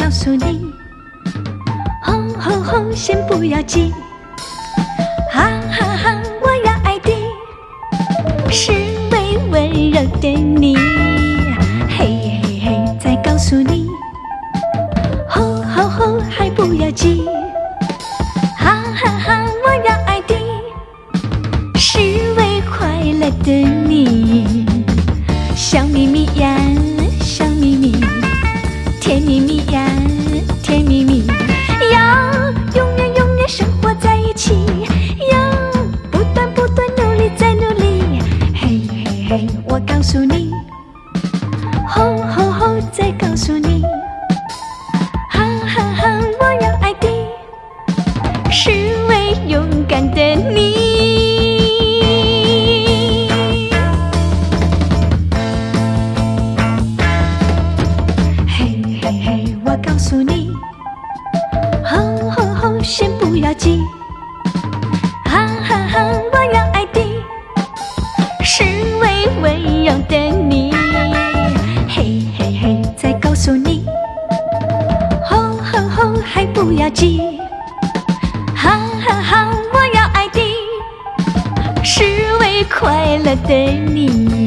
告诉你，吼吼吼，先不要急，哈哈哈，我要爱的是微温柔的你，嘿嘿嘿，再告诉你，吼吼吼，还不要急，哈哈哈，我要爱的是微快乐的你，笑眯眯呀，笑眯眯，甜蜜蜜呀，甜蜜蜜，要永远永远生活在一起，要不断不断努力再努力，嘿嘿嘿，我告诉你，吼吼吼，再告诉你，哈哈哈，我要爱的是位勇敢的你。告诉你，吼吼吼，先不要急，哈哈哈，我要爱的是微温柔的你，嘿嘿嘿，再告诉你，吼吼吼，还不要急，哈哈哈，我要爱的是微快乐的你。